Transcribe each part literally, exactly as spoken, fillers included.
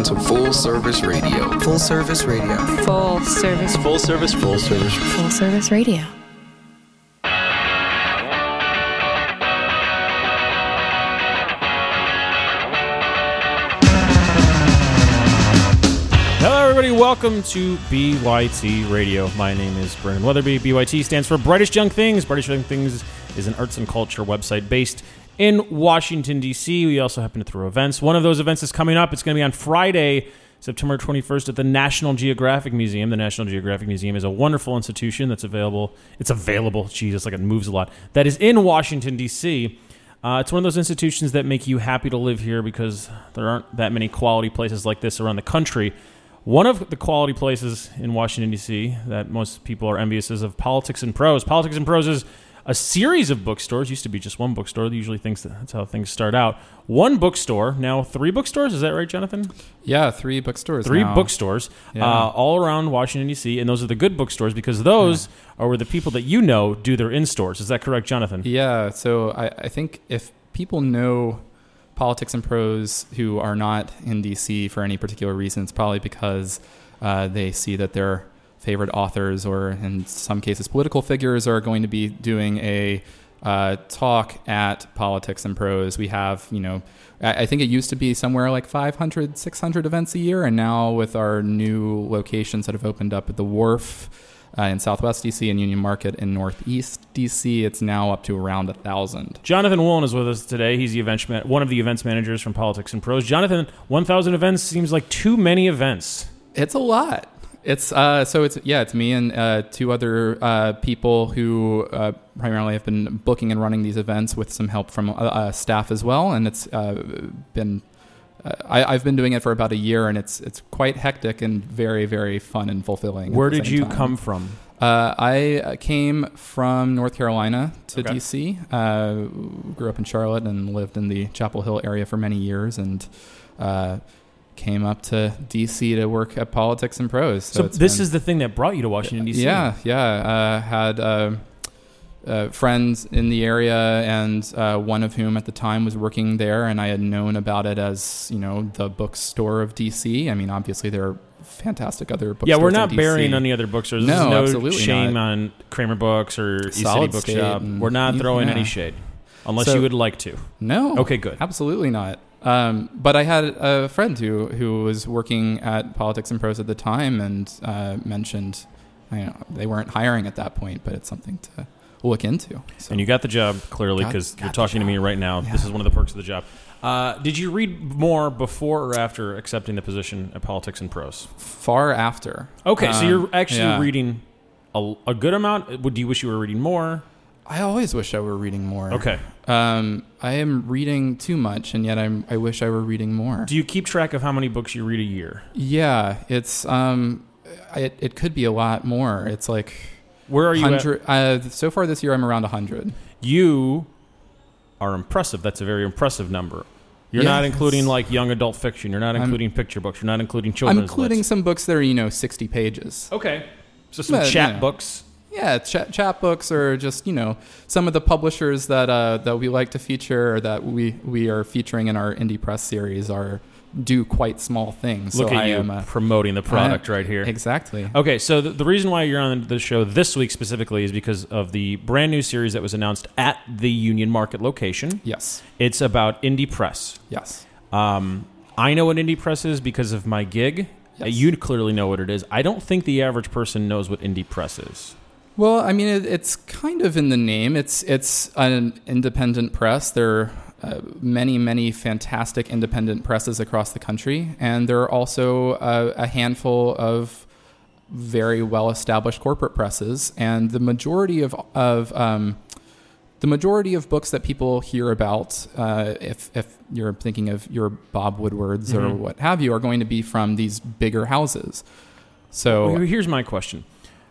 listening to Full Service Radio. Full Service Radio. Full Service. Full Service. Full Service. Full Service Radio. Hello, everybody. Welcome to B Y T Radio. My name is Brennan Weatherby. B Y T stands for Brightest Young Things. Brightest Young Things is an arts and culture website based in Washington, D C We also happen to throw events. One of those events is coming up. It's going to be on Friday, September twenty-first at the National Geographic Museum. The National Geographic Museum is a wonderful institution that's available. It's available. Jesus, like it moves a lot. That is in Washington, D C Uh, it's one of those institutions that make you happy to live here because there aren't that many quality places like this around the country. One of the quality places in Washington, D C that most people are envious is of Politics and Prose. Politics and Prose is a series of bookstores. Used to be just one bookstore. They usually thinks that that's how things start out. One bookstore, now three bookstores. Is that right, Jonathan? Yeah, three bookstores Three now. bookstores Yeah. uh, all around Washington, D C, and those are the good bookstores because those yeah. are where the people that you know do their in-stores. Is that correct, Jonathan? Yeah, so I, I think if people know Politics and Prose who are not in D C for any particular reason, it's probably because uh, they see that their favorite authors or in some cases political figures are going to be doing a uh, talk at Politics and Prose. We have, you know, I, I think it used to be somewhere like five hundred, six hundred events a year. And now with our new locations that have opened up at the Wharf uh, in Southwest D C and Union Market in Northeast D C, it's now up to around a thousand. Jonathan Woolen is with us today. He's the events ma- one of the events managers from Politics and Prose. Jonathan, one thousand events seems like too many events. It's a lot. It's uh, so it's yeah, it's me and uh, two other uh, people who uh, primarily have been booking and running these events with some help from uh, uh, staff as well. And it's uh, been uh, I, I've been doing it for about a year, and it's it's quite hectic and very very fun and fulfilling. Where did you time. come from? Uh, I came from North Carolina to okay. D C Uh, grew up in Charlotte and lived in the Chapel Hill area for many years, and Uh, came up to D C to work at Politics and Prose. So, so this been, is the thing that brought you to Washington, D C Yeah, yeah. Uh, had uh, uh, friends in the area, and uh, one of whom at the time was working there, and I had known about it as, you know, the bookstore of D C I mean, obviously there are fantastic other bookstores. Yeah, we're not in D C burying any other bookstores. No, There's no absolutely shame not. on Kramer Books or East Solid City State Bookshop. We're not throwing yeah. any shade, unless so, you would like to. No. Okay, good. Absolutely not. Um, but I had a friend who who was working at Politics and Prose at the time, and uh, mentioned, you know, they weren't hiring at that point, but it's something to look into. So. And you got the job, clearly, because you're talking to me right now. Yeah. This is one of the perks of the job. Uh, did you read more before or after accepting the position at Politics and Prose? Far after. Okay, um, so you're actually yeah. reading a, a good amount. Would you wish you were reading more? I always wish I were reading more. Okay. Um, I am reading too much, and yet I'm, I wish I were reading more. Do you keep track of how many books you read a year? Yeah, it's um, it it could be a lot more. It's like where are you at? Uh, so far this year, I'm around a hundred. You are impressive. That's a very impressive number. You're yeah, not including like young adult fiction. You're not including I'm, picture books. You're not including children's. I'm including lists. some books that are, you know, sixty pages. Okay, so some but, chat you know. books. Yeah, chat, chat books, or just, you know, some of the publishers that uh, that we like to feature, or that we, we are featuring in our Indie Press series, are do quite small things. Look so at I you am, uh, promoting the product right here. Exactly. Okay, so the, the reason why you're on the show this week specifically is because of the brand new series that was announced at the Union Market location. Yes. It's about Indie Press. Yes. Um, I know what Indie Press is because of my gig. Yes. Uh, you clearly know what it is. I don't think the average person knows what Indie Press is. Well, I mean, it, it's kind of in the name. It's it's an independent press. There are uh, many, many fantastic independent presses across the country, and there are also uh, a handful of very well-established corporate presses. And the majority of of um, the majority of books that people hear about, uh, if if you're thinking of your Bob Woodwards mm-hmm. or what have you, are going to be from these bigger houses. So well, here's my question.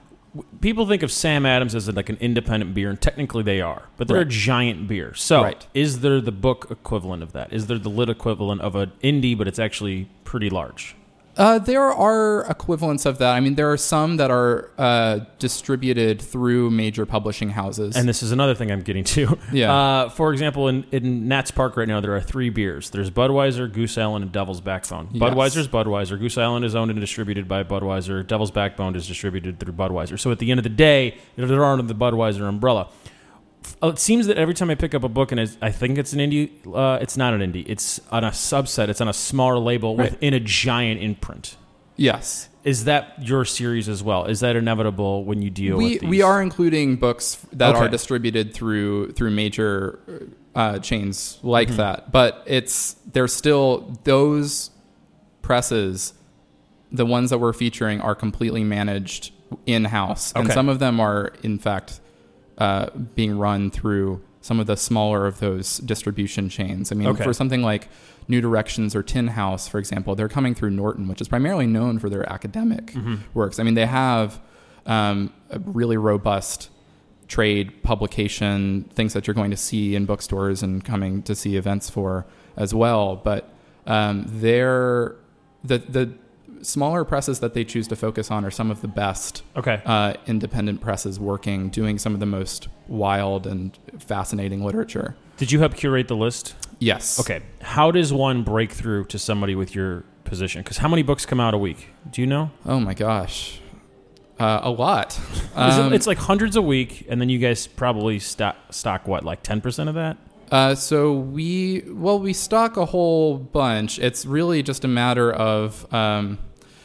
People think of Sam Adams as like an independent beer, and technically they are, but they're right. a giant beer. So right. is there the book equivalent of that? Is there the lit equivalent of an indie, but it's actually pretty large? Uh, there are equivalents of that. I mean, there are some that are uh, distributed through major publishing houses. And this is another thing I'm getting to. Yeah. Uh, for example, in, in Nats Park right now, there are three beers. There's Budweiser, Goose Island, and Devil's Backbone. Yes. Budweiser's Budweiser. Goose Island is owned and distributed by Budweiser. Devil's Backbone is distributed through Budweiser. So at the end of the day, they're under the Budweiser umbrella. It seems that every time I pick up a book and I think it's an indie, uh, it's not an indie. It's on a subset. It's on a smaller label Right. within a giant imprint. Yes. Is that your series as well? Is that inevitable when you deal we, with these? We are including books that Okay. are distributed through through major uh, chains like Mm-hmm. that. But it's there's still those presses, the ones that we're featuring, are completely managed in-house. And Okay. some of them are, in fact, uh, being run through some of the smaller of those distribution chains. I mean, Okay. for something like New Directions or Tin House, for example, they're coming through Norton, which is primarily known for their academic Mm-hmm. works. I mean, they have um, a really robust trade publication, things that you're going to see in bookstores and coming to see events for as well. But um, they're the the smaller presses that they choose to focus on are some of the best Okay. uh, independent presses working, doing some of the most wild and fascinating literature. Did you help curate the list? Yes. Okay. How does one break through to somebody with your position? Because how many books come out a week? Do you know? Oh my gosh. Uh, a lot. Is Um, it, it's like hundreds a week, and then you guys probably stock, stock what, like ten percent of that? Uh, so we, well, we stock a whole bunch. It's really just a matter of, um,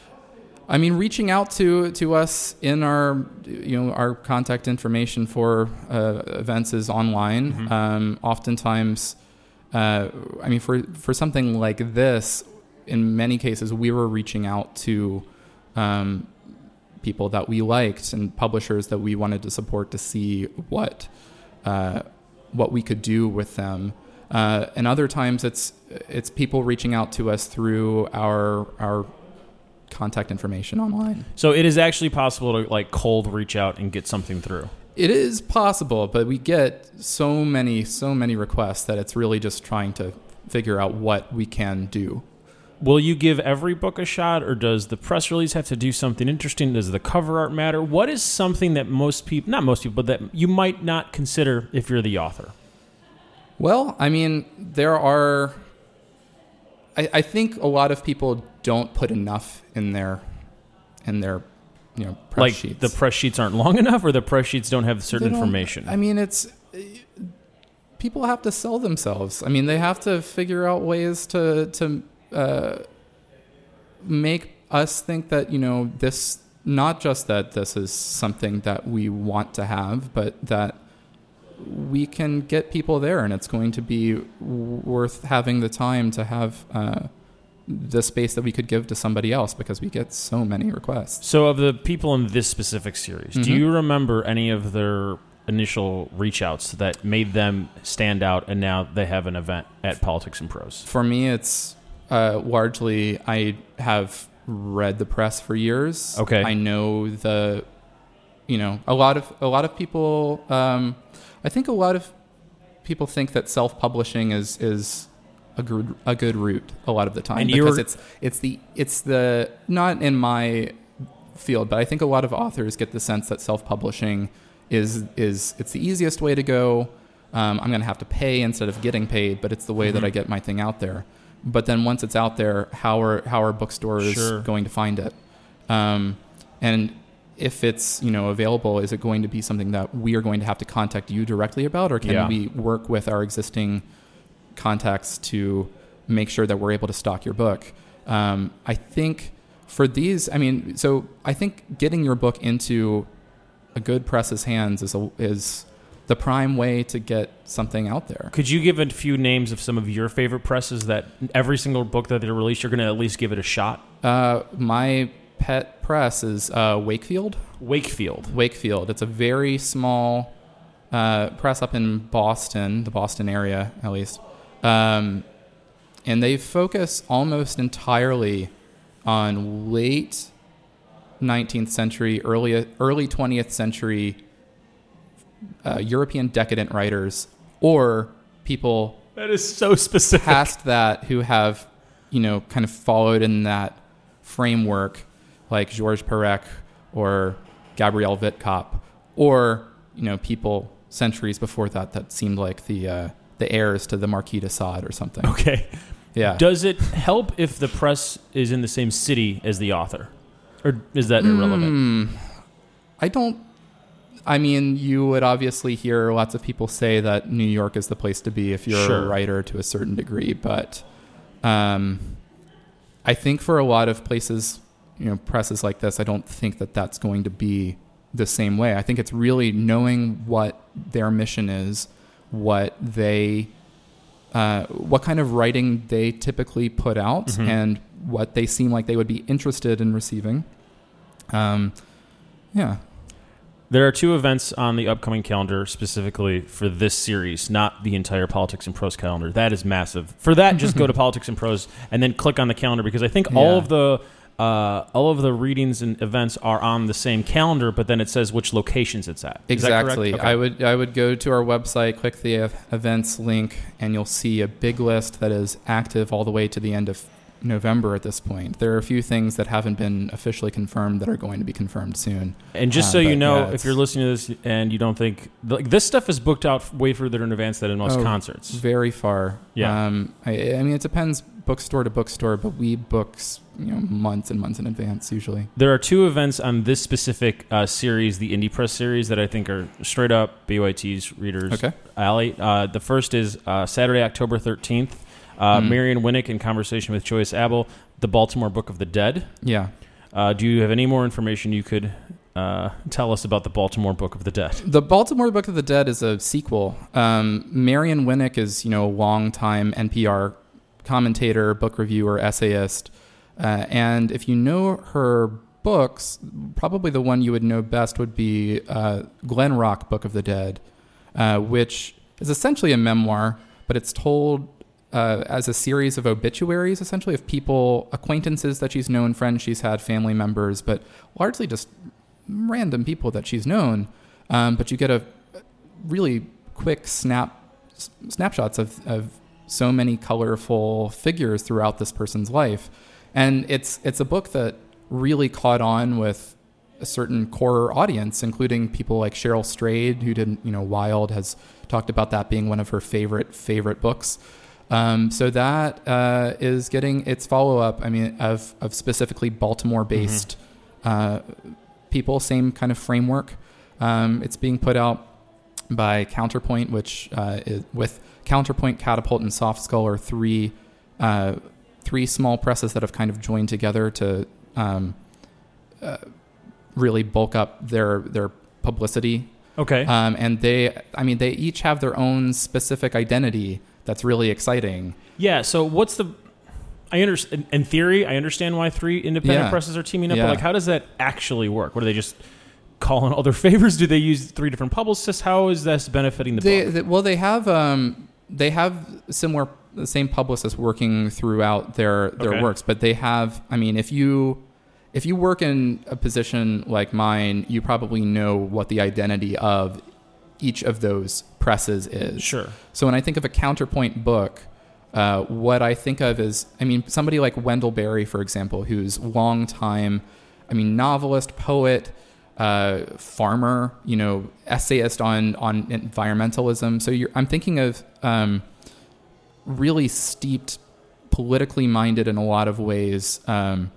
I mean, reaching out to, to us in our, you know, our contact information for uh, events is online. Mm-hmm. Um, oftentimes, uh, I mean, for, for something like this, in many cases, we were reaching out to um, people that we liked and publishers that we wanted to support to see what uh, what we could do with them. Uh, and other times, it's it's people reaching out to us through our our contact information online. So it is actually possible to like cold reach out and get something through. It is possible, but we get so many so many requests that it's really just trying to figure out what we can do. Will you give every book a shot, or does the press release have to do something interesting? Does the cover art matter? What is something that most people, not most people, but that you might not consider if you're the author? Well, I mean, there are... I, I think a lot of people don't put enough in their, in their you know, press Like sheets. the press sheets aren't long enough, or the press sheets don't have certain They don't- information? I mean, it's... People have to sell themselves. I mean, they have to figure out ways to... to uh, make us think that, you know, this... Not just that this is something that we want to have, but that we can get people there, and it's going to be worth having the time to have uh, the space that we could give to somebody else, because we get so many requests. So of the people in this specific series, do Mhm. you remember any of their initial reach outs that made them stand out, and now they have an event at Politics and Prose? For me, it's uh, largely I have read the press for years. Okay. I know the, you know, a lot of a lot of people. Um, I think a lot of people think that self-publishing is is a good a good route a lot of the time, And because you're- it's it's the it's the not in my field, but I think a lot of authors get the sense that self-publishing is is it's the easiest way to go. Um, I'm going to have to pay instead of getting paid, but it's the way Mm-hmm. that I get my thing out there. But then once it's out there, how are how are bookstores Sure. going to find it? Um, and if it's, you know, available, is it going to be something that we are going to have to contact you directly about, or can Yeah. we work with our existing contacts to make sure that we're able to stock your book? Um, I think for these, I mean, so I think getting your book into a good press's hands is a, is the prime way to get something out there. Could you give a few names of some of your favorite presses that every single book that they release, you're going to at least give it a shot? Uh, my pet press is uh, Wakefield. Wakefield. Wakefield. It's a very small uh, press up in Boston, the Boston area at least. Um, and they focus almost entirely on late nineteenth century, early early twentieth century uh, European decadent writers, or people That is so specific. past that who have, you know, kind of followed in that framework like Georges Perec or Gabriel Witkop, or you know people centuries before that that seemed like the uh, the heirs to the Marquis de Sade or something. Okay. Yeah. Does it help if the press is in the same city as the author? Or is that irrelevant? Mm, I don't... I mean, you would obviously hear lots of people say that New York is the place to be if you're Sure. a writer to a certain degree, but um, I think for a lot of places, you know, presses like this, I don't think that that's going to be the same way. I think it's really knowing what their mission is, what they... Uh, what kind of writing they typically put out, Mm-hmm. and what they seem like they would be interested in receiving. Um, yeah. There are two events on the upcoming calendar specifically for this series, not the entire Politics and Prose calendar. That is massive. For that, just go to Politics and Prose and then click on the calendar, because I think all Yeah. of the uh, all of the readings and events are on the same calendar, but then it says which locations it's at. Is that correct? Exactly. Okay. I would I would go to our website, click the ev- events link, and you'll see a big list that is active all the way to the end of November at this point. There are a few things that haven't been officially confirmed that are going to be confirmed soon. And just Uh, so you but know, yeah, if it's you're listening to this and you don't think like this stuff is booked out way further in advance than in most Oh, concerts. very far. Yeah. Um, I, I mean, it depends bookstore to bookstore, but we books you know months and months in advance usually. There are two events on this specific uh, series, the Indie Press series, that I think are straight up B Y T's readers' Okay. alley. Uh, the first is uh, Saturday, October thirteenth. Uh, Mm. Marion Winnick in conversation with Joyce Abel, The Baltimore Book of the Dead. Yeah. Uh, do you have any more information you could uh, tell us about The Baltimore Book of the Dead? The Baltimore Book of the Dead is a sequel. Um, Marion Winnick is, you know, a longtime N P R commentator, book reviewer, essayist. Uh, and if you know her books, probably the one you would know best would be uh, Glen Rock Book of the Dead, uh, which is essentially a memoir, but it's told uh, as a series of obituaries, essentially, of people, acquaintances that she's known, friends she's had, family members, but largely just random people that she's known. Um, but you get a really quick snap s- snapshots of, of so many colorful figures throughout this person's life. And it's it's a book that really caught on with a certain core audience, including people like Cheryl Strayed, who did, you know, Wild, has talked about that being one of her favorite, favorite books. Um, so that uh, is getting its follow-up, I mean, of, of specifically Baltimore-based mm-hmm. uh, people, same kind of framework. Um, it's being put out by Counterpoint, which uh, is, with Counterpoint, Catapult, and Soft Skull are three uh, three small presses that have kind of joined together to um, uh, really bulk up their their publicity. Okay. Um, and they, I mean, they each have their own specific identity that's really exciting. Yeah, so what's the... I understand, in theory, I understand why three independent Yeah. presses are teaming up, Yeah. but like, how does that actually work? What do they just call in all their favors? Do they use three different publicists? How is this benefiting the They, book? they well, they have um, they have similar the same publicists working throughout their their Okay. works, but they have. I mean, if you if you work in a position like mine, you probably know what the identity of each of those presses is. Sure. So when I think of a Counterpoint book, uh, what I think of is, I mean, somebody like Wendell Berry, for example, who's long time, I mean, novelist, poet, uh, farmer, you know, essayist on on environmentalism. So you're, I'm thinking of um, really steeped, politically minded in a lot of ways, um,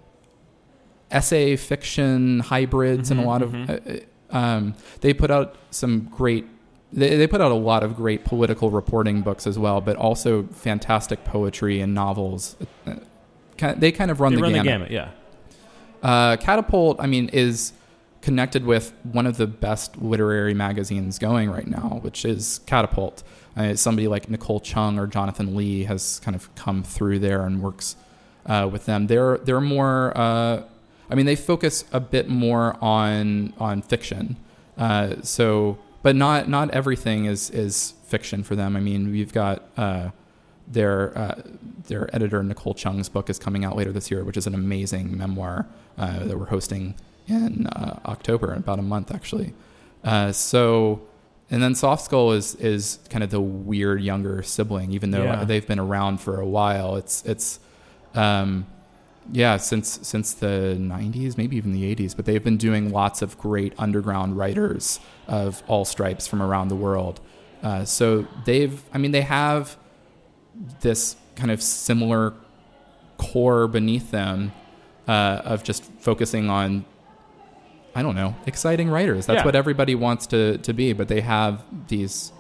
essay fiction hybrids, Mm-hmm, and a lot mm-hmm. of. Uh, um, they put out some great. They, they put out a lot of great political reporting books as well, but also fantastic poetry and novels. Uh, kind- They kind of run They the run gamut. the gamut, yeah. Uh, Catapult, I mean, is connected with one of the best literary magazines going right now, which is Catapult. Uh, somebody like Nicole Chung or Jonathan Lee has kind of come through there and works uh, with them. They're they're more. Uh, I mean, they focus a bit more on on fiction. Uh, so, but not not everything is is fiction for them. I mean, we've got. Uh, Their uh, their editor Nicole Chung's book is coming out later this year, which is an amazing memoir uh, that we're hosting in uh, October, in about a month actually. Uh, so, and then Soft Skull is is kind of the weird younger sibling, even though Yeah. they've been around for a while. It's it's um, yeah, since since the nineties, maybe even the eighties. But they've been doing lots of great underground writers of all stripes from around the world. Uh, so they've, I mean, they have this kind of similar core beneath them uh, of just focusing on, I don't know, exciting writers. That's Yeah. what everybody wants to, to be. But they have these,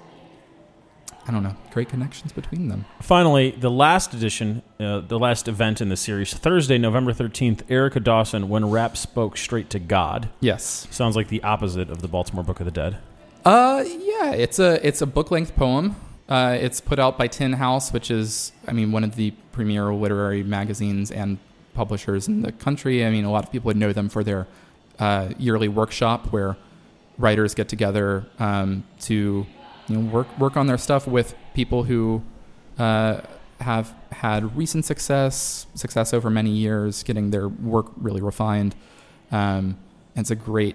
I don't know, great connections between them. Finally, the last edition, uh, the last event in the series, Thursday, November thirteenth, Erica Dawson, When Rap Spoke Straight to God. Yes. Sounds like the opposite of the Baltimore Book of the Dead. Uh, yeah, it's a it's a book length poem. Uh, it's put out by Tin House, which is, I mean, one of the premier literary magazines and publishers in the country. I mean, a lot of people would know them for their uh, yearly workshop where writers get together um, to, you know, work work on their stuff with people who uh, have had recent success, success over many years, getting their work really refined. Um, and it's a great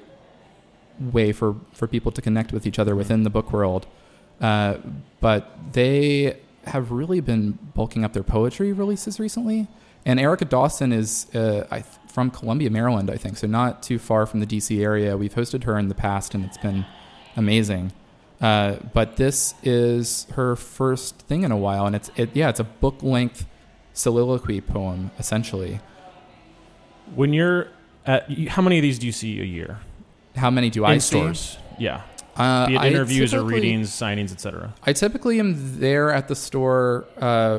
way for, for people to connect with each other within the book world. Uh, but they have really been bulking up their poetry releases recently. And Erica Dawson is uh, I, from Columbia, Maryland, I think, so not too far from the D C area. We've hosted her in the past, and it's been amazing. Uh, but this is her first thing in a while, and it's it, yeah, it's a book-length soliloquy poem, essentially. When you're at, how many of these do you see a year? How many do I in see? stores? Yeah. Uh, Be it I interviews or typically- readings, signings, et cetera. I typically am there at the store. Uh,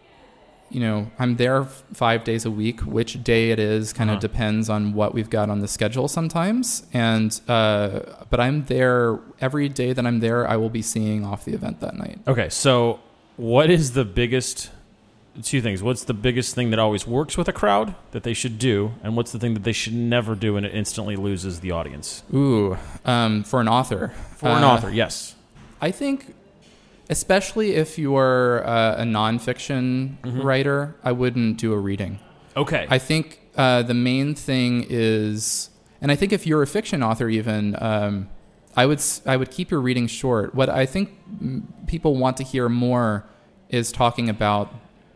you know, I'm there f- five days a week. Which day it is kind of Uh-huh. depends on what we've got on the schedule sometimes. And uh, but I'm there every day that I'm there. I will be seeing off the event that night. Okay, so what is the biggest, two things. What's the biggest thing that always works with a crowd that they should do, and what's the thing that they should never do and it instantly loses the audience? Ooh, um, for an author. For an Uh, author, yes. I think, especially if you're uh, a nonfiction Mhm. writer, I wouldn't do a reading. Okay. I think uh, the main thing is, and I think if you're a fiction author even, um, I would s- I would keep your reading short. What I think mm, people want to hear more is talking about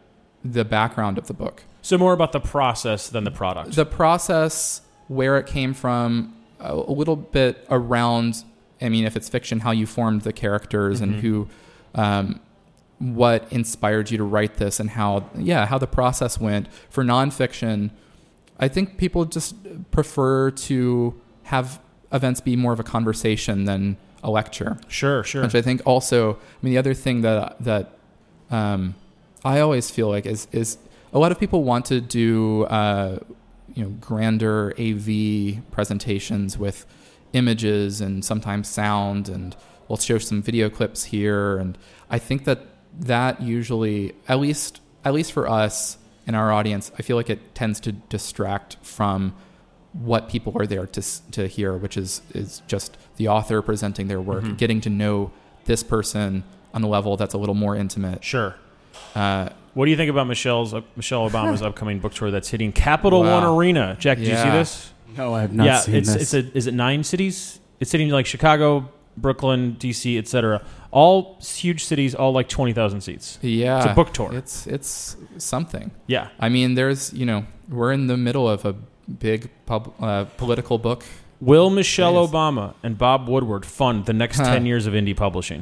the background of the book. so more about the process than the product. The process, where it came from, a, a little bit around, I mean, if it's fiction, how you formed the characters Mhm. and who, um, what inspired you to write this and how, yeah, how the process went. For nonfiction, I think people just prefer to have events be more of a conversation than a lecture. Sure, sure. Which I think also, I mean, the other thing that that um, I always feel like is is a lot of people want to do uh, you know grander A V presentations with images and sometimes sound, and we'll show some video clips here. And I think that that usually, at least at least for us and our audience, I feel like it tends to distract from what people are there to to hear, which is is just the author presenting their work, Mhm. getting to know this person on a level that's a little more intimate. Sure. Uh, What do you think about Michelle's uh, Michelle Obama's upcoming book tour that's hitting Capital Wow. One Arena? Jack, did you see Yeah. this? No, I have not yeah, seen it's this. it's a is it nine cities? It's hitting like Chicago, Brooklyn, D C, et cetera. All huge cities, all like twenty thousand seats. yeah, It's a book tour. It's it's something. Yeah. I mean, there's you know we're in the middle of a big pub, uh, political book. Will Michelle Yes. Obama and Bob Woodward fund the next Huh. ten years of indie publishing?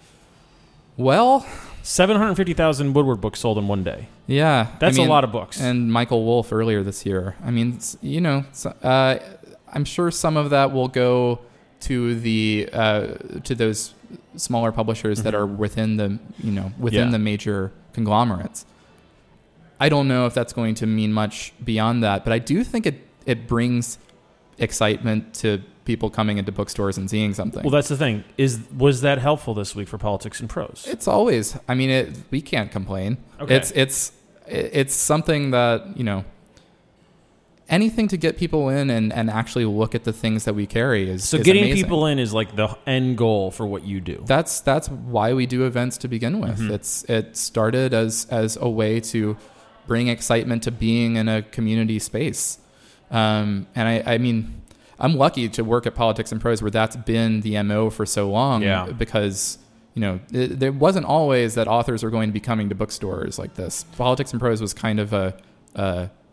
Well, seven hundred fifty thousand Woodward books sold in one day. yeah, That's I mean, a lot of books. And Michael Wolff earlier this year. I mean, s- you know, s- uh, I'm sure some of that will go to the uh, to those smaller publishers that Mhm. are within the you know within Yeah. the major conglomerates. I don't know if that's going to mean much beyond that, but I do think it it brings excitement to people coming into bookstores and seeing something. Well, that's the thing. Is was that helpful this week for Politics and Prose? It's always. I mean, it, we can't complain. Okay. It's it's it's something that you know. Anything to get people in and, and actually look at the things that we carry is so is getting amazing. people in is like the end goal for what you do. That's that's why we do events to begin with. Mhm. It's it started as as a way to bring excitement to being in a community space. Um, and I, I mean, I'm lucky to work at Politics and Prose where that's been the M O for so long. Yeah. Because you know it, there wasn't always that authors are going to be coming to bookstores like this. Politics and Prose was kind of a, a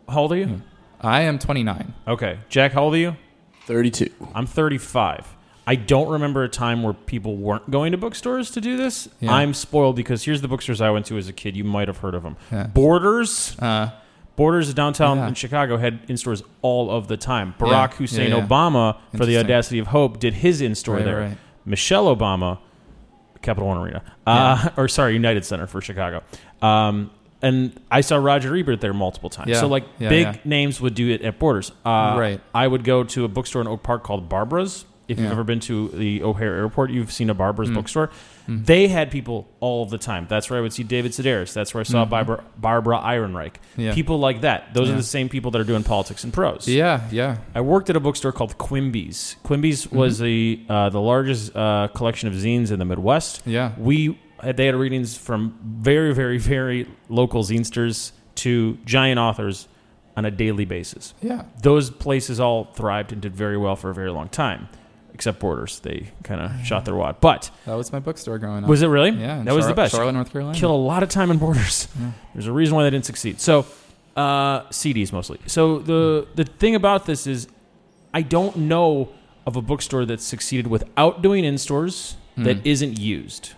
How old are you? I am twenty-nine. Okay. Jack, how old are you? thirty-two. I'm thirty-five. I don't remember a time where people weren't going to bookstores to do this. Yeah. I'm spoiled because here's the bookstores I went to as a kid. You might have heard of them. Yeah. Borders. Uh, Borders downtown Yeah. in Chicago had in-stores all of the time. Barack Yeah. Hussein Yeah, yeah. Obama, for the Interesting. Audacity of Hope, did his in-store Right, there. right. Michelle Obama, Capital One Arena. Uh, or sorry, United Center for Chicago. Um, and I saw Roger Ebert there multiple times. Yeah. So like Yeah, big yeah. names would do it at Borders. Uh, Right. I would go to a bookstore in Oak Park called Barbara's. If you've Yeah. ever been to the O'Hare Airport, you've seen a Barbara's Mm. bookstore. Mm. They had people all of the time. That's where I would see David Sedaris. That's where I saw Mhm. Barbara, Barbara Ehrenreich. Yeah. People like that. Those are Yeah. the same people that are doing politics and prose. Yeah, yeah. I worked at a bookstore called Quimby's. Quimby's was the uh, the largest uh, collection of zines in the Midwest. Yeah. We had, they had readings from very, very, very local zinesters to giant authors on a daily basis. Yeah. Those places all thrived and did very well for a very long time, except Borders. They kind of shot their wad. But That was my bookstore growing up. was it really? Yeah. in that was the Char- best. Charlotte, North Carolina. Kill a lot of time in Borders. Yeah. There's a reason why they didn't succeed. So, uh, C Ds mostly. So the the thing about this is, I don't know of a bookstore that's succeeded without doing in stores that Mm. isn't used.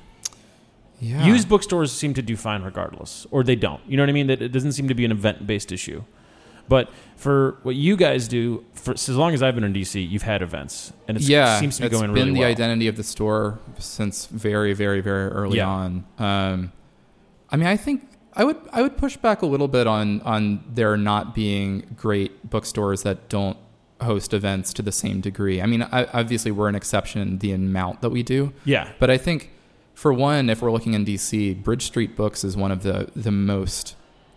Yeah. Used bookstores seem to do fine regardless, or they don't. You know what I mean? That it doesn't seem to be an event based issue. But for what you guys do, for as long as I've been in D C, you've had events, and it yeah, seems to be it's going been really the well. identity of the store since very, very, very early Yeah. on. Um, I mean, I think I would I would push back a little bit on on there not being great bookstores that don't host events to the same degree. I mean, I, obviously we're an exception in the amount that we do. Yeah, But I think, for one, if we're looking in D C, Bridge Street Books is one of the the most.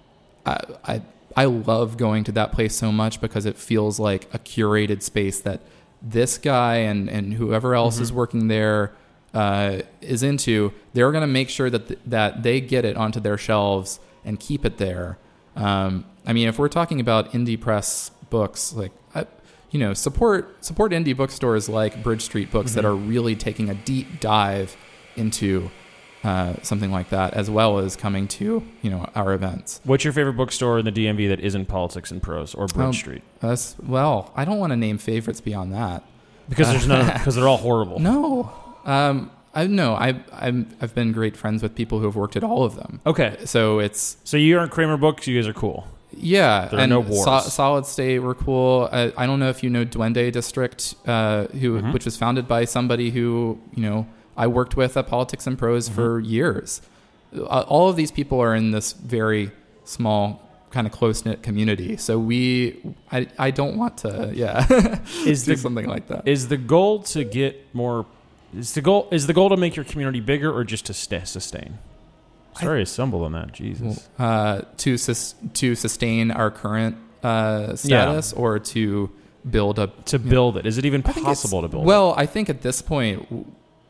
I, I I love going to that place so much because it feels like a curated space that this guy and and whoever else Mm-hmm. is working there uh, is into. They're going to make sure that th- that they get it onto their shelves and keep it there. Um, I mean, if we're talking about indie press books, like. I, You know, support support indie bookstores like Bridge Street Books Mm-hmm. that are really taking a deep dive into uh, something like that, as well as coming to you know our events. What's your favorite bookstore in the D M V that isn't Politics and Prose or Bridge Um, Street? That's well, I don't want to name favorites beyond that. Because there's none. Because they're all horrible. No, um, I no, I I'm, I've been great friends with people who have worked at all of them. Okay, So it's so you aren't Kramer Books. You guys are cool. yeah, There are and no wars. So- Solid State were cool. I, I don't know if you know Duende District, uh, who Mhm. which was founded by somebody who you know I worked with at Politics and Prose Mm-hmm. for years. Uh, all of these people are in this very small, kind of close knit community. So we, I, I don't want to, yeah, Is do the- something like that. Is the goal to get more? Is the goal is the goal to make your community bigger or just to stay, sustain? Sorry, I stumbled on that. Jesus. uh, to sus- to sustain our current uh, status or to build a To build it, is it even I think it's- possible to build? Well, I think at this point, w-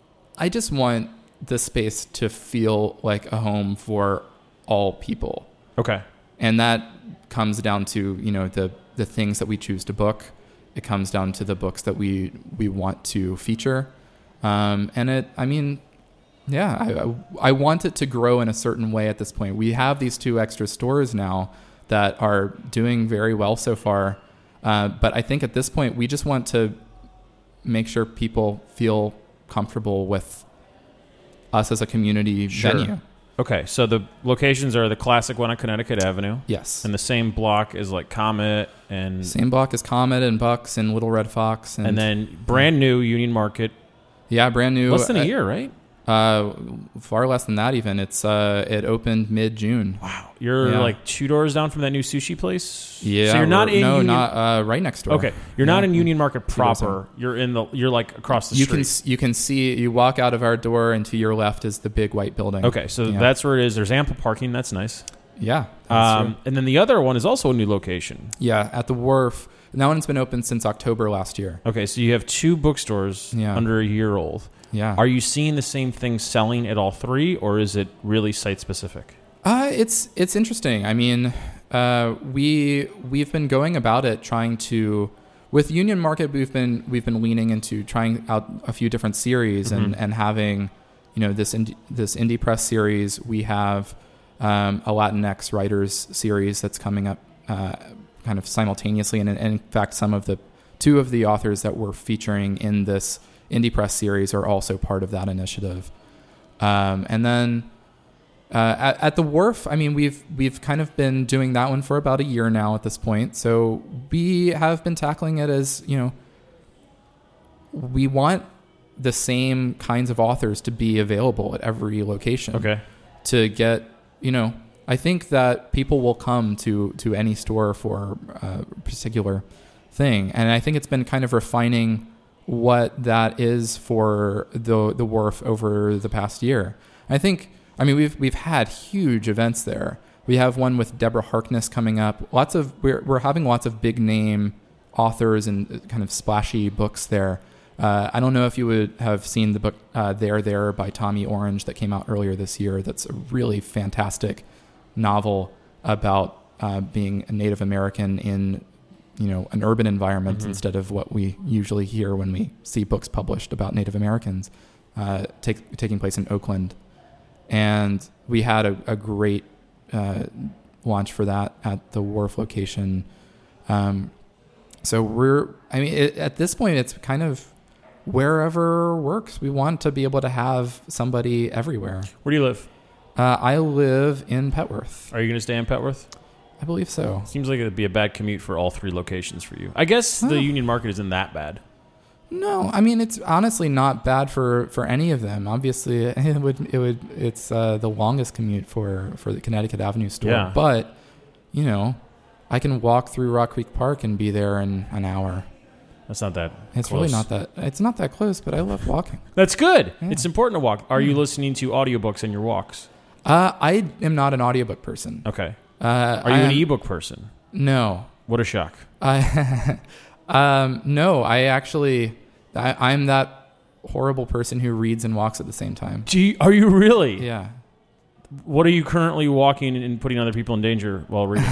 I just want the space to feel like a home for all people, it? Okay. and that comes down to you know the the things that we choose to book. It comes down to the books that we we want to feature, um, and it. I mean, yeah, I, I I want it to grow in a certain way at this point. We have these two extra stores now that are doing very well so far, uh, but I think at this point we just want to make sure people feel comfortable with us as a community Sure. venue. Okay. So the locations are the classic one on Connecticut Avenue, Yes. and the same block is like Comet and Same block as Comet and Bucks and Little Red Fox. And, and then brand new Union Market. yeah, brand new. Less than a uh, year, right? Uh, far less than that even. It's uh, it opened mid-June. Wow. You're Yeah. like two doors down from that new sushi place. Yeah. So you're not we're- in no, Union- not uh, right next door. Okay. You're No. not in Union Market Two doors proper. You're in the. You're like across the You street. can s- you can see you walk out of our door and to your left is the big white building. Okay, so Yeah. that's where it is. There's ample parking. That's nice. Yeah. that's Um, true. and then the other one is also a new location. Yeah, at the Wharf. That one's been open since October last year. Okay, so you have two bookstores Yeah. under a year old. Yeah. Are you seeing the same thing selling at all three, or is it really site specific? Uh, it's it's interesting. I mean, uh, we we've been going about it trying to with Union Market. We've been we've been leaning into trying out a few different series and, Mhm. and having you know this indie, this indie press series. We have um, a Latinx writers series that's coming up uh, kind of simultaneously. And, and in fact, some of the two of the authors that we're featuring in this Indie Press series are also part of that initiative. Um, and then uh, at, at the Wharf, I mean, we've we've kind of been doing that one for about a year now at this point. So we have been tackling it as, you know, we want the same kinds of authors to be available at every location. Okay. To get, you know, I think that people will come to, to any store for a particular thing. And I think it's been kind of refining what that is for the the Wharf over the past year. I think, I mean, we've we've had huge events there. We have one with Deborah Harkness coming up. Lots of we're we're having lots of big name authors and kind of splashy books there. Uh, I don't know if you would have seen the book uh, There There by Tommy Orange that came out earlier this year. That's a really fantastic novel about uh, being a Native American in, you know, an urban environment mm-hmm. instead of what we usually hear when we see books published about Native Americans, uh, take, taking place in Oakland. And we had a, a great uh, launch for that at the Wharf location. Um, so we're, I mean, it, at this point, it's kind of wherever works. We want to be able to have somebody everywhere. Where do you live? Uh, I live in Petworth. Are you going to stay in Petworth? I believe so. Seems like it would be a bad commute for all three locations for you. I guess oh. the Union Market isn't that bad. No, I mean, it's honestly not bad for, for any of them. Obviously, it would it would it's uh, the longest commute for, for the Connecticut Avenue store. Yeah. But, you know, I can walk through Rock Creek Park and be there in an hour. That's not that It's close. really not that. It's not that close, but I love walking. That's good. Yeah. It's important to walk. Are you listening to audiobooks in your walks? Uh, I am not an audiobook person. Okay. Uh, Are you I an am, ebook person? No. What a shock. I, um, no, I actually, I, I'm that horrible person who reads and walks at the same time. Gee, are you really? Yeah. What are you currently walking and putting other people in danger while reading?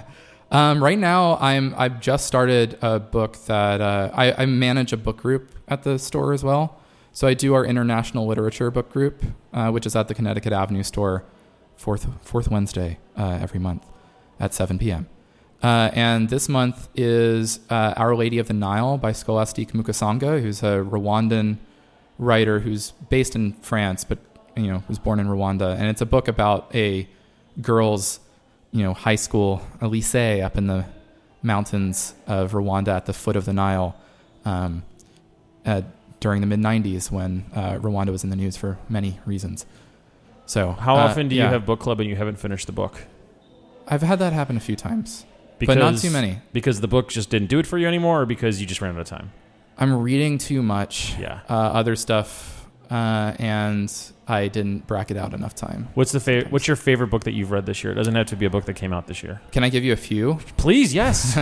um, right now, I'm I've just started a book that uh, I, I manage a book group at the store as well. So I do our international literature book group, uh, which is at the Connecticut Avenue store, fourth fourth Wednesday uh, every month at seven p.m. Uh, and this month is uh, Our Lady of the Nile by Scholastique Mukasanga, who's a Rwandan writer who's based in France, but you know was born in Rwanda. And it's a book about a girl's you know high school, a lycée up in the mountains of Rwanda at the foot of the Nile. Um, uh, during the mid nineties when uh, Rwanda was in the news for many reasons. So how uh, often do you yeah. have book club and you haven't finished the book? I've had that happen a few times, because, but not too many. Because the book just didn't do it for you anymore, or because you just ran out of time? I'm reading too much Yeah. uh, other stuff, uh, and I didn't bracket out enough time. What's the fa- What's your favorite book that you've read this year? It doesn't have to be a book that came out this year. Can I give you a few? Please, yes.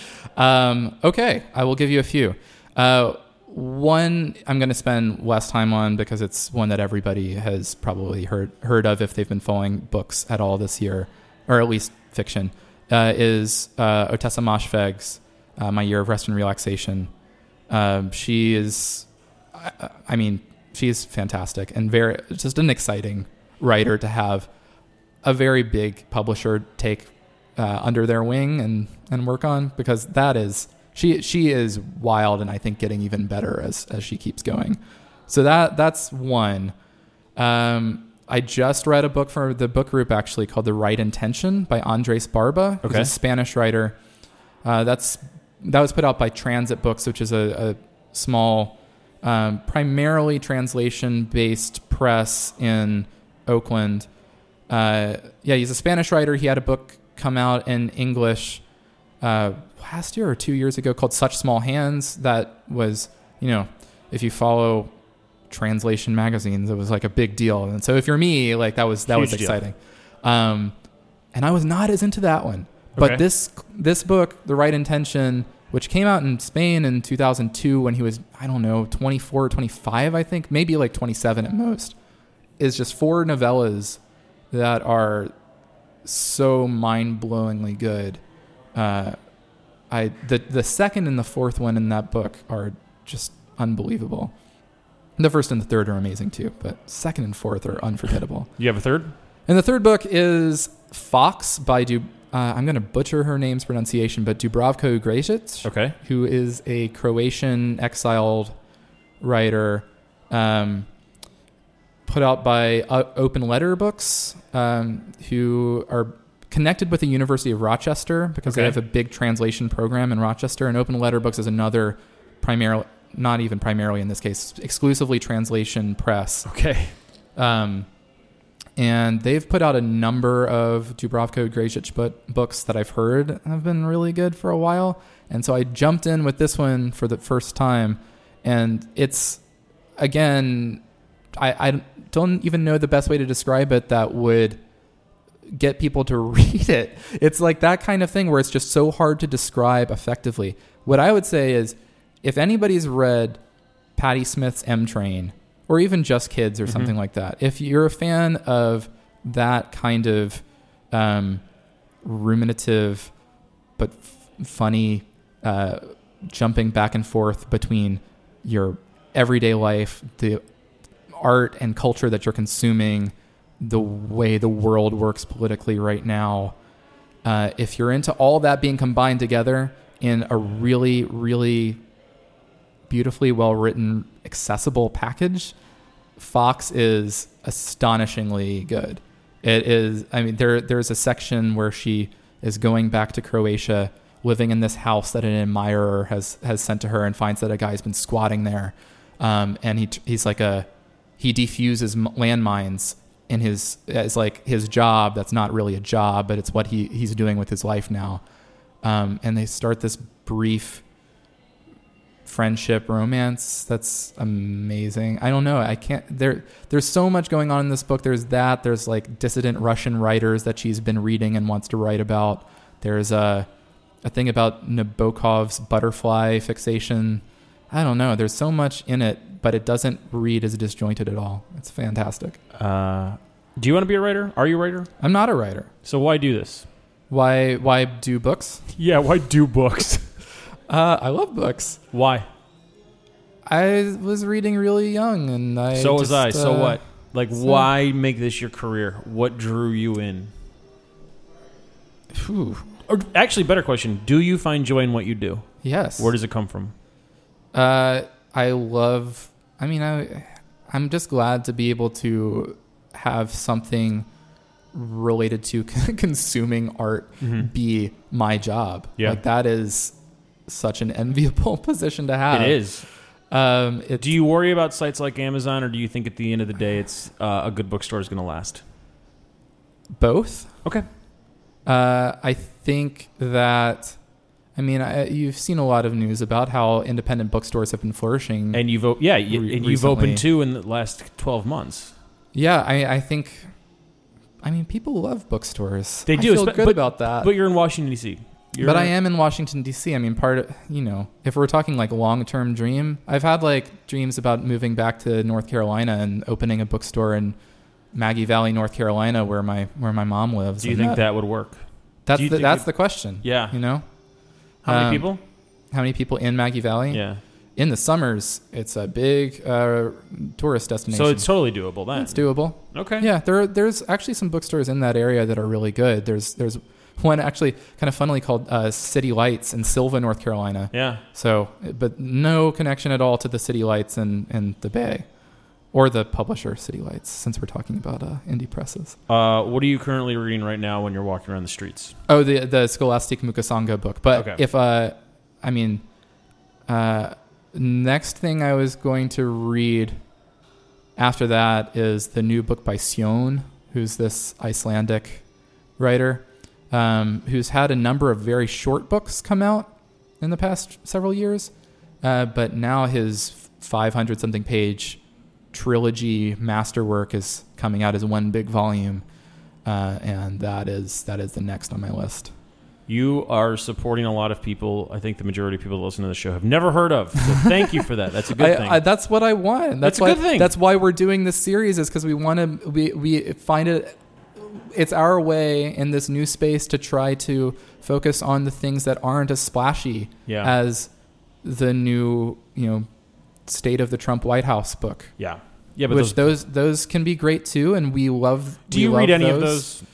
um, okay, I will give you a few. Uh, One I'm going to spend less time on because it's one that everybody has probably heard heard of if they've been following books at all this year, or at least fiction, uh, is uh, Otessa Moshfegh's uh, My Year of Rest and Relaxation. Um, she is, I, I mean, she is fantastic and very just an exciting writer to have a very big publisher take uh, under their wing and, and work on, because that is... She she is wild, and I think getting even better as as she keeps going. So that that's one. Um, I just read a book for the book group actually called The Right Intention by Andres Barba, who's okay. a Spanish writer. Uh, that's that was put out by Transit Books, which is a, a small, um, primarily translation-based press in Oakland. Uh, yeah, he's a Spanish writer. He had a book come out in English Uh, last year or two years ago called Such Small Hands. That was, you know, if you follow translation magazines, it was like a big deal. And so if you're me, like that was, that Huge was exciting. Um, and I was not as into that one, but okay. this, this book, The Right Intention, which came out in Spain in two thousand two when he was, I don't know, twenty-four or twenty-five, I think, maybe like twenty-seven at most, is just four novellas that are so mind-blowingly good. Uh, I the the second and the fourth one in that book are just unbelievable. The first and the third are amazing too, but second and fourth are unforgettable. You have a third? And the third book is Fox by du, uh, I'm going to butcher her name's pronunciation, but Dubravko Grčić, Okay. who is a Croatian exiled writer, um, put out by uh, Open Letter Books, um, who are connected with the University of Rochester because Okay. they have a big translation program in Rochester, and Open Letter Books is another primarily, not even primarily in this case, exclusively translation press. Okay. Um, and they've put out a number of Dubravko Grčić book, books that I've heard have been really good for a while. And so I jumped in with this one for the first time. And it's, again, I, I don't even know the best way to describe it that would get people to read it. It's like that kind of thing where it's just so hard to describe effectively. What I would say is, if anybody's read Patti Smith's M Train, or even Just Kids or something mm-hmm. like that, if you're a fan of that kind of um, ruminative but f- funny uh, jumping back and forth between your everyday life, the art and culture that you're consuming, the way the world works politically right now, uh, if you're into all that being combined together in a really, really beautifully well-written, accessible package, Fox is astonishingly good. It is, I mean, there there's a section where she is going back to Croatia, living in this house that an admirer has, has sent to her, and finds that a guy's been squatting there. Um, and he he's like a, he defuses landmines in his, it's like his job. That's not really a job, but it's what he, he's doing with his life now. Um, and they start this brief friendship romance that's amazing. I don't know. I can't, there, there's so much going on in this book. There's that, there's like dissident Russian writers that she's been reading and wants to write about. There's a, a thing about Nabokov's butterfly fixation. I don't know. There's so much in it, but it doesn't read as disjointed at all. It's fantastic. Uh, do you want to be a writer? Are you a writer? I'm not a writer. So why do this? Why, why do books? Yeah. Why do books? Uh, I love books. Why? I was reading really young, and I So was just, I. So uh, what? Like, so, why make this your career? What drew you in? Whew. Or actually, better question: do you find joy in what you do? Yes. Where does it come from? Uh, I love. I mean, I, I'm just glad to be able to have something related to consuming art mm-hmm. be my job. Yeah. Like, that is such an enviable position to have. It is. Um, do you worry about sites like Amazon, or do you think at the end of the day it's uh, a good bookstore is going to last? Both. Okay. Uh, I think that, I mean, I, you've seen a lot of news about how independent bookstores have been flourishing. And you've, yeah, you, re- and you've recently. opened two in the last twelve months. Yeah, I, I think, I mean, people love bookstores. They do. I feel but, good but, about that. But you're in Washington, D C You're but I am in Washington, D C I mean, part of, you know, if we're talking like long-term dream, I've had like dreams about moving back to North Carolina and opening a bookstore in Maggie Valley, North Carolina, where my where my mom lives. Do you and think that, that would work? That's the, that's it, the question. Yeah. You know? How many um, people? How many people in Maggie Valley? Yeah. In the summers, it's a big uh, tourist destination. So it's totally doable then. It's doable. Okay. Yeah, there there's actually some bookstores in that area that are really good. There's there's one actually kind of funnily called uh, City Lights in Sylva, North Carolina. Yeah. So, but no connection at all to the City Lights in, in the Bay, or the publisher City Lights, since we're talking about uh, indie presses. Uh, what are you currently reading right now when you're walking around the streets? Oh, the the Scholastic Mukasanga book. But okay. if uh, I mean, uh, next thing I was going to read after that is the new book by Sjón, who's this Icelandic writer. Um, who's had a number of very short books come out in the past several years, uh, but now his five hundred something page trilogy masterwork is coming out as one big volume, uh, and that is that is the next on my list. You are supporting a lot of people. I think the majority of people that listen to the show have never heard of. So thank you for that. That's a good I, thing. I, that's what I want. That's, that's why, a good thing. That's why we're doing this series, is because we want to we we find it. It's our way in this new space to try to focus on the things that aren't as splashy yeah. as the new, you know, State of the Trump White House book. Yeah, yeah, but which those those, those can be great too, and we love. Do we you love read any those. of those?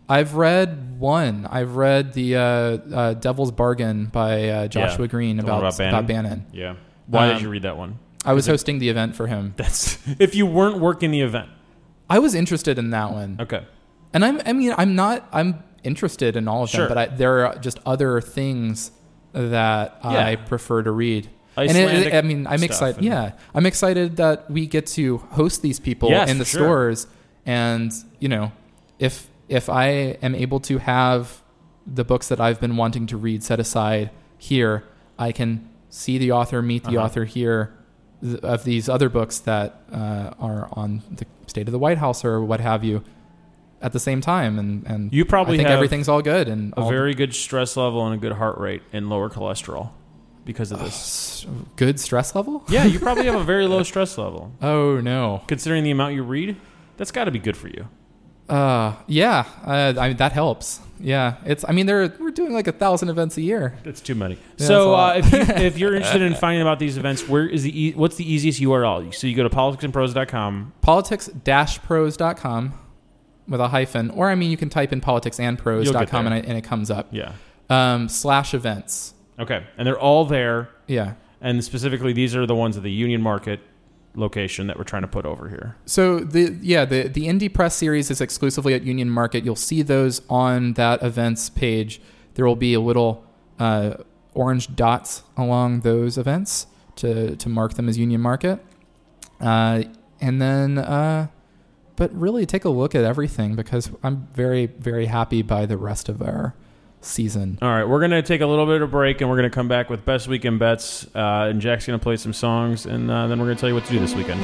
I've read one. I've read the uh, uh, Devil's Bargain by uh, Joshua Yeah. Green The about one about Bannon? about Bannon. Yeah. Why Um, did you read that one? I was Is it- hosting the event for him. That's if you weren't working the event. I was interested in that one. Okay. And I'm, I mean, I'm not, I'm interested in all of Sure. them, but I, there are just other things that Yeah. I prefer to read. Icelandic and it, I mean, I'm stuff excited. and- Yeah. I'm excited that we get to host these people Yes, in the for sure. stores. And, you know, if, if I am able to have the books that I've been wanting to read set aside here, I can see the author, meet the Uh-huh. author here th- of these other books that uh, are on the State of the White House or what have you at the same time. And, and You probably I think have everything's all good. And A all very good stress level and a good heart rate and lower cholesterol because of this. s- good stress level? Yeah, you probably have a very low stress level. Oh, no. Considering the amount you read, that's got to be good for you. Uh, yeah, uh, I mean, that helps. Yeah, it's. I mean, they're we're doing like a thousand events a year. That's too many. Yeah, so that's uh, a lot. if, you, if you're interested in finding about these events, where is the e- what's the easiest U R L? So you go to politics and prose dot com. politics dash prose dot com with a hyphen, or I mean, you can type in politics and prose You'll dot get com and, there. it, and it comes up. Yeah. Um, slash events. Okay. And they're all there. Yeah. And specifically, these are the ones at the Union Market location that we're trying to put over here. So the yeah the the Indie Press series is exclusively at Union Market. You'll see those on that events page. There will be a little uh, orange dots along those events to to mark them as Union Market. Uh, and then, uh, but really take a look at everything because I'm very very happy by the rest of our season. All right, we're going to take a little bit of a break, and we're going to come back with Best Weekend Bets, uh, and Jack's going to play some songs, and uh, then we're going to tell you what to do this weekend.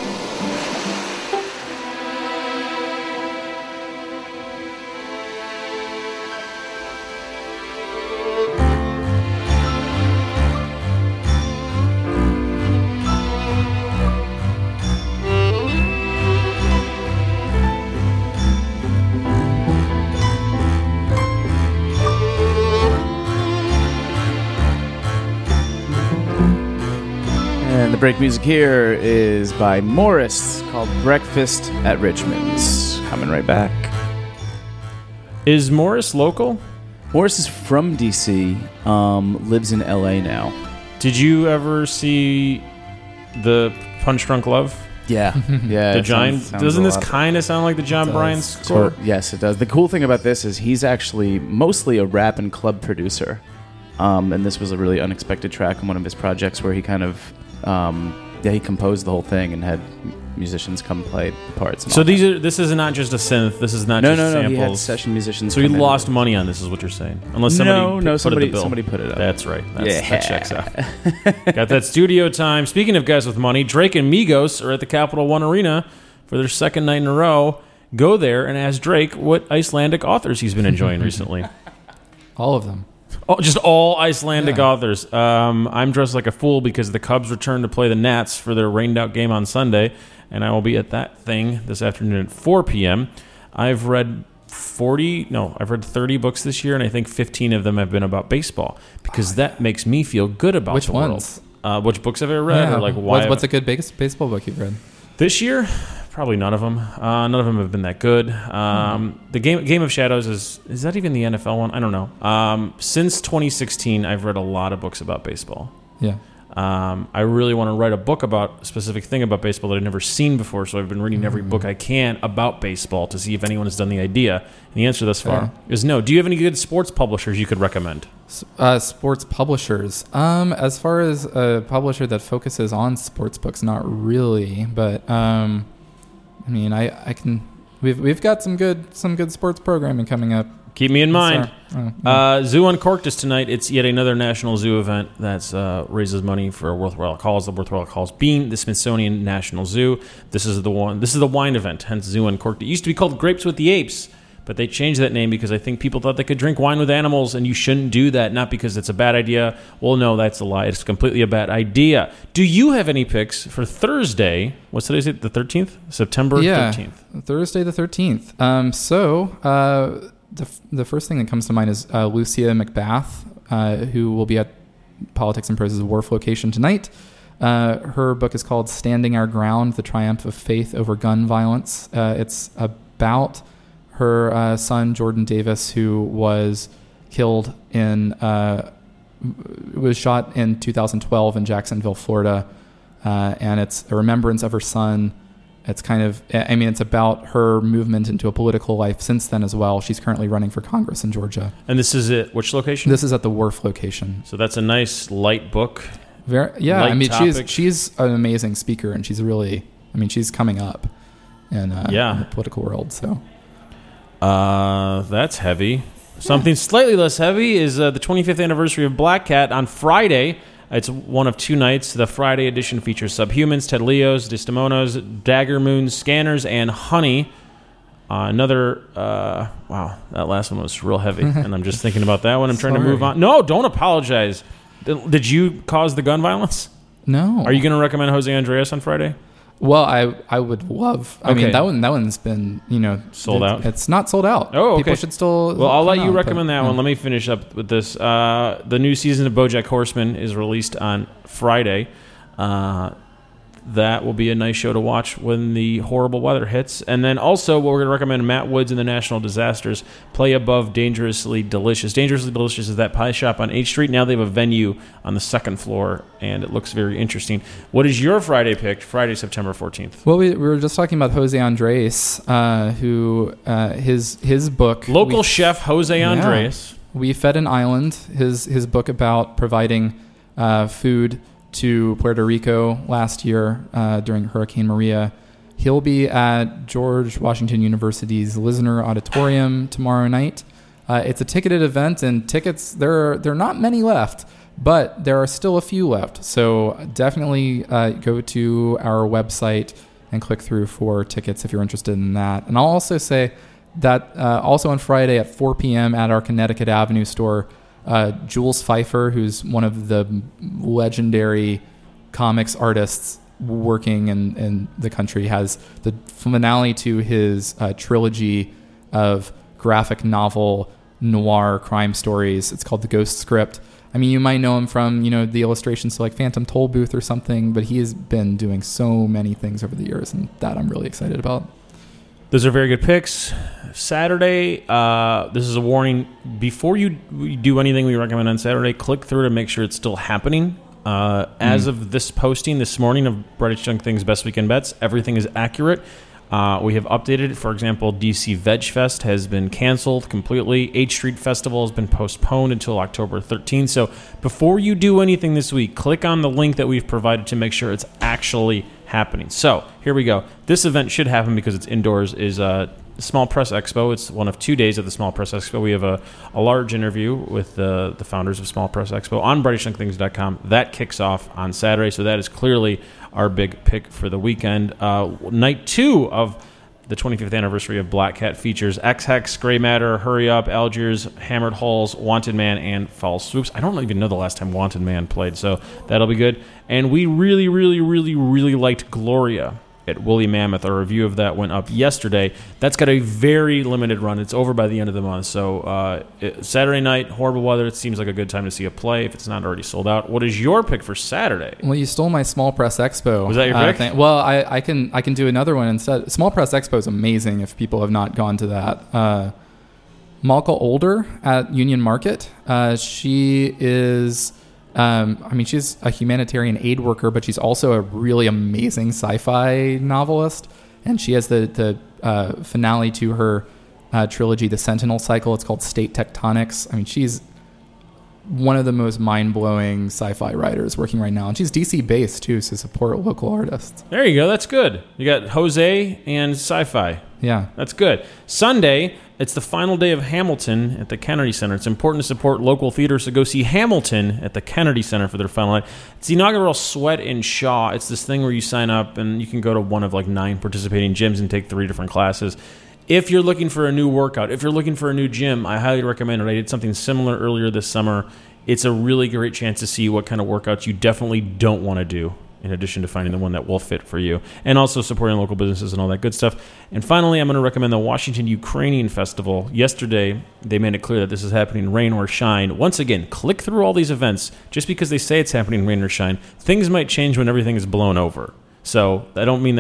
And the break music here is by Morris, called Breakfast at Richmond's. Coming right back. Is Morris local? Morris is from D C, um, lives in L A now. Did you ever see the Punch Drunk Love? Yeah, yeah. The it John, sounds- sounds doesn't a this lot- kind of sound like the John It does. Bryan score? So, yes, it does. The cool thing about this is he's actually mostly a rap and club producer. Um, and this was a really unexpected track on one of his projects where he kind of, um, yeah, he composed the whole thing and had m- musicians come play the parts. and So all these that. are. This is not just a synth. This is not no, just no, no. He had samples. session musicians. So he come in. lost money on this, is what you're saying? Unless somebody no, p- no. put Somebody, it the bill. somebody put it up. That's right. That's, Yeah. That checks out. Got that studio time. Speaking of guys with money, Drake and Migos are at the Capital One Arena for their second night in a row. Go there and ask Drake what Icelandic authors he's been enjoying recently. All of them. Oh, just all Icelandic Yeah. authors. Um, I'm dressed like a fool because the Cubs return to play the Nats for their rained-out game on Sunday, and I will be at that thing this afternoon at four p.m. I've read forty, no, I've read thirty books this year, and I think fifteen of them have been about baseball because that makes me feel good about Which the ones? world. Uh, which books have I read? Yeah. Or like why? what's, have- what's a good base, baseball book you've read? This year, probably none of them. Uh, none of them have been that good. Um, the game Game of Shadows is is that even the N F L one? I don't know. Um, since twenty sixteen, I've read a lot of books about baseball. Yeah. Um, I really want to write a book about a specific thing about baseball that I've never seen before, so I've been reading every book I can about baseball to see if anyone has done the idea. And the answer thus far Yeah. is no. Do you have any good sports publishers you could recommend? S- Uh, sports publishers. Um, as far as a publisher that focuses on sports books, not really. But um, I mean, I, I can. We've we've got some good some good sports programming coming up. Keep me in mind. Sorry. Oh, Uh, Zoo Uncorked is tonight. It's yet another National Zoo event that uh, raises money for Worthwhile Cause. The Worthwhile Cause being the Smithsonian National Zoo. This is the one. This is the wine event. Hence Zoo Uncorked. It used to be called Grapes with the Apes, but they changed that name because I think people thought they could drink wine with animals, and you shouldn't do that. Not because it's a bad idea. Well, no, that's a lie. It's completely a bad idea. Do you have any picks for Thursday? What's today's date? The thirteenth, September yeah, thirteenth. Thursday the thirteenth. Um, so uh, the f- the first thing that comes to mind is uh, Lucia McBath, uh, who will be at Politics and Prose's Wharf location tonight. Uh, her book is called "Standing Our Ground: The Triumph of Faith Over Gun Violence." Uh, it's about her uh, son Jordan Davis, who was killed in uh, was shot in two thousand twelve in Jacksonville, Florida, uh, and it's a remembrance of her son. It's kind of, I mean, it's about her movement into a political life since then as well. She's currently running for Congress in Georgia. And this is at which location? This is at the Wharf location. So that's a nice light book. Very, yeah, light I mean, topic. she's she's an amazing speaker, and she's really, I mean, she's coming up in, uh, Yeah. in the political world. So, Uh, that's heavy. Something slightly less heavy is uh, the twenty-fifth anniversary of Black Cat on Friday. It's one of two nights. The Friday edition features Subhumans, Ted Leos, Desdemonas, Dagger Moons, Scanners, and Honey. Uh, another, uh, wow, that last one was real heavy, and I'm just thinking about that one. I'm trying to Sorry. move on. No, don't apologize. Did did you cause the gun violence? no. Are you going to recommend Jose Andreas on Friday? Well, I I would love. I Okay. mean, that one that one's been, you know, Sold it- out? It's not sold out. Oh, okay. People should still. Well, I'll let come you out, recommend but, that yeah. one. Let me finish up with this. Uh, the new season of BoJack Horseman is released on Friday. Uh, that will be a nice show to watch when the horrible weather hits. And then also, what we're going to recommend, Matt Woods and the National Disasters, Play Above Dangerously Delicious. Dangerously Delicious is that pie shop on H Street. Now they have a venue on the second floor, and it looks very interesting. What is your Friday pick? Friday, September fourteenth. Well, we, we were just talking about Jose Andres, uh, who uh, his his book. Local we, chef Jose Yeah. Andres. We Fed an Island. His his book about providing uh, food to Puerto Rico last year uh, during Hurricane Maria. He'll be at George Washington University's Lisner Auditorium tomorrow night. Uh, it's a ticketed event, and tickets, there are, there are not many left, but there are still a few left. So definitely uh, go to our website and click through for tickets if you're interested in that. And I'll also say that uh, also on Friday at four p.m. at our Connecticut Avenue store, Uh, Jules Pfeiffer, who's one of the legendary comics artists working in, in the country, has the finale to his uh, trilogy of graphic novel noir crime stories. It's called The Ghost Script. I mean, you might know him from, you know, the illustrations to like Phantom Tollbooth or something, but he has been doing so many things over the years, and that I'm really excited about. Those are very good picks. Saturday, uh, this is a warning. Before you do anything we recommend on Saturday, click through to make sure it's still happening. Uh, as Mm. of this posting this morning of British Junk Things Best Weekend Bets, everything is accurate. Uh, we have updated it. For example, D C Veg Fest has been canceled completely. H Street Festival has been postponed until October thirteenth. So before you do anything this week, click on the link that we've provided to make sure it's actually happening. So here we go. This event should happen because it's indoors. Is uh, Small Press Expo. It's one of two days of the Small Press Expo. We have a, a large interview with the, the founders of Small Press Expo on British Junk Things dot com. That kicks off on Saturday, so that is clearly our big pick for the weekend. Uh, night two of the twenty-fifth anniversary of Black Cat features X-Hex, Grey Matter, Hurry Up, Algiers, Hammered Hulls, Wanted Man, and False Swoops. I don't even know the last time Wanted Man played, so that'll be good. And we really, really, really, really liked Gloria at Woolly Mammoth. Our review of that went up yesterday. That's got a very limited run. It's over by the end of the month. So uh, it, Saturday night, horrible weather. It seems like a good time to see a play if it's not already sold out. What is your pick for Saturday? Well, you stole my Small Press Expo. Was that your uh, pick? thing. Well, I, I can I can do another one instead. Small Press Expo is amazing if people have not gone to that. Uh, Malka Older at Union Market. Uh, she is, um, I mean, she's a humanitarian aid worker, but she's also a really amazing sci-fi novelist. And she has the, the uh, finale to her uh, trilogy, The Sentinel Cycle. It's called State Tectonics. I mean, she's one of the most mind-blowing sci-fi writers working right now. And she's D C-based, too, so support local artists. There you go. That's good. You got Jose and sci-fi. Yeah. That's good. Sunday, it's the final day of Hamilton at the Kennedy Center. It's important to support local theaters, so go see Hamilton at the Kennedy Center for their final night. It's the inaugural Sweat in Shaw. It's this thing where you sign up and you can go to one of like nine participating gyms and take three different classes. If you're looking for a new workout, if you're looking for a new gym, I highly recommend it. I did something similar earlier this summer. It's a really great chance to see what kind of workouts you definitely don't want to do, in addition to finding the one that will fit for you, and also supporting local businesses and all that good stuff. And finally, I'm going to recommend the Washington Ukrainian Festival. Yesterday, they made it clear that this is happening rain or shine. Once again, click through all these events. Just because they say it's happening rain or shine, things might change when everything is blown over. So I don't mean that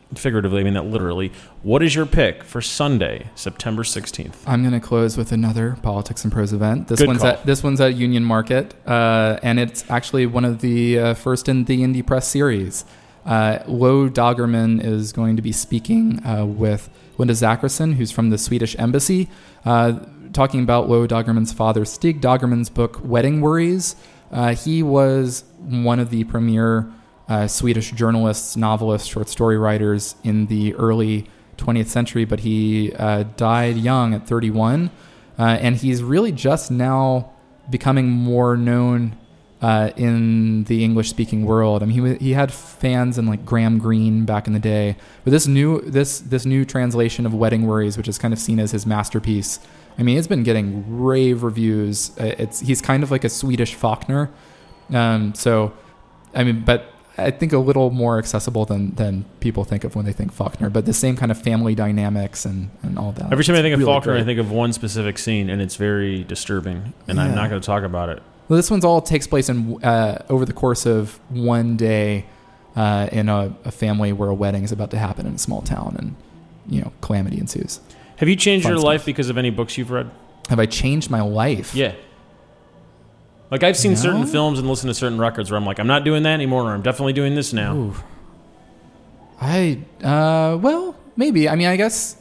figuratively, I mean that literally. What is your pick for Sunday, September sixteenth? I'm going to close with another Politics and Prose event. This Good one's call. at this one's at Union Market, uh, and it's actually one of the uh, first in the Indie Press series. Uh, Lo Dagerman is going to be speaking uh, with Linda Zackerson, who's from the Swedish Embassy, uh, talking about Lo Dagerman's father, Stig Dagerman's book Wedding Worries. Uh, he was one of the premier uh, Swedish journalists, novelists, short story writers in the early twentieth century, but he uh, died young at thirty-one, uh, and he's really just now becoming more known uh, in the English-speaking world. I mean, he w- he had fans in like Graham Greene back in the day, but this new this this new translation of Wedding Worries, which is kind of seen as his masterpiece, I mean, it's been getting rave reviews. Uh, It's he's kind of like a Swedish Faulkner, um, so I mean, but. I think a little more accessible than, than people think of when they think Faulkner, but the same kind of family dynamics and, and all that. Every time I think of Really Faulkner, great. I think of one specific scene, and it's very disturbing, and I'm Yeah. not going to talk about it. Well, this one's all takes place in uh, over the course of one day uh, in a, a family where a wedding is about to happen in a small town, and you know, calamity ensues. Have you changed Fun your stuff. life because of any books you've read? Have I changed my life? Yeah. Like, I've seen No? certain films and listened to certain records where I'm like, I'm not doing that anymore, or I'm definitely doing this now. Ooh. I uh well maybe I mean I guess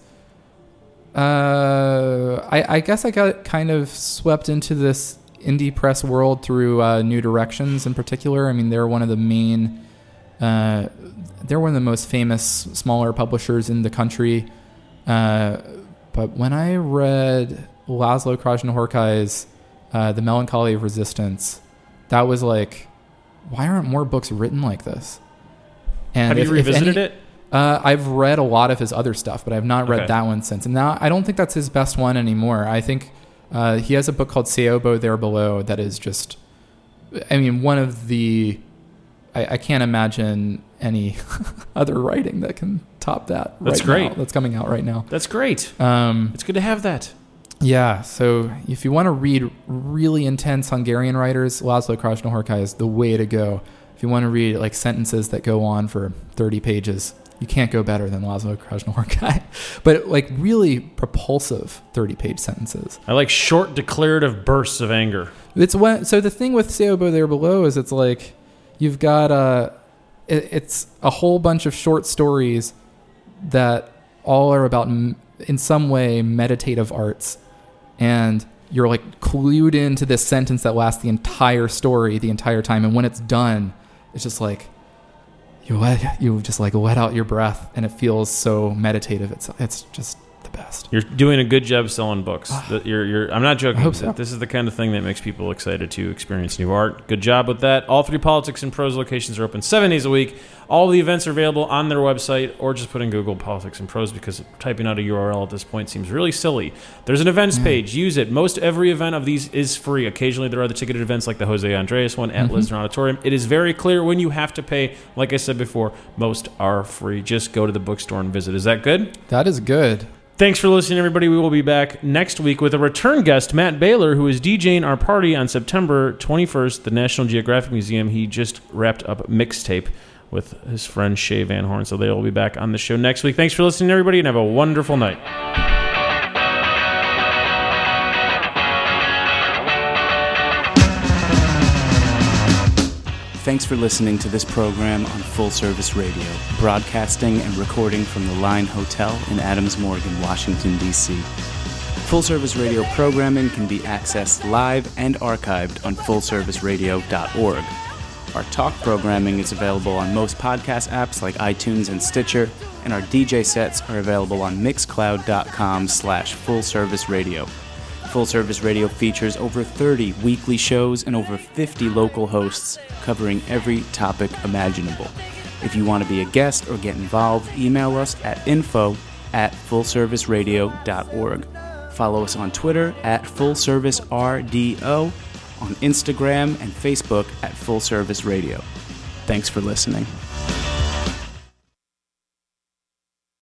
uh I I guess I got kind of swept into this indie press world through uh, New Directions in particular. I mean, they're one of the main uh they're one of the most famous smaller publishers in the country. Uh, but when I read Laszlo Krasznahorkai's uh, The Melancholy of Resistance, that was like, why aren't more books written like this? And Have if- you if revisited any- it? Uh, I've read a lot of his other stuff, but I've not read Okay. that one since. And now I don't think that's his best one anymore. I think uh, he has a book called Seobo There Below that is just, I mean, one of the, I, I can't imagine any other writing that can top that. That's right great. now, that's coming out right now. That's great. Um, It's good to have that. yeah, so if you want to read really intense Hungarian writers, Laszlo Krasznahorkai is the way to go. If you want to read like sentences that go on for thirty pages, you can't go better than Laszlo Krasznahorkai. But like really propulsive thirty-page sentences. I like short declarative bursts of anger. It's when, so the thing with Seobo There Below is it's like you've got a, it, it's a whole bunch of short stories that all are about m- in some way meditative arts, and you're like clued into this sentence that lasts the entire story the entire time, and when it's done, it's just like you let you just like let out your breath, and it feels so meditative. It's it's just the best. You're doing a good job selling books. That you're, you're, I'm not joking. I hope so. This is the kind of thing that makes people excited to experience new art. Good job with that. All three Politics and Prose locations are open seven days a week. All the events are available on their website, or just put in Google Politics and Prose, because typing out a U R L at this point seems really silly. There's an events page. Use it. Most every event of these is free. Occasionally there are other ticketed events like the Jose Andreas one at Mm-hmm. Lisner Auditorium. It is very clear when you have to pay. Like I said before, most are free. Just go to the bookstore and visit. Is that good? That is good. Thanks for listening, everybody. We will be back next week with a return guest, Matt Baylor, who is DJing our party on September twenty-first at the National Geographic Museum. He just wrapped up Mixtape with his friend Shay Van Horn, so they will be back on the show next week. Thanks for listening, everybody, and have a wonderful night. Thanks for listening to this program on Full Service Radio, broadcasting and recording from the Line Hotel in Adams Morgan, Washington, D C Full Service Radio programming can be accessed live and archived on full service radio dot org. Our talk programming is available on most podcast apps like iTunes and Stitcher, and our D J sets are available on mixcloud dot com slash full service radio. Full Service Radio features over thirty weekly shows and over fifty local hosts covering every topic imaginable. If you want to be a guest or get involved, email us at info at full service radio dot org. Follow us on Twitter at full service R D O, on Instagram and Facebook at Full Service Radio. Thanks for listening.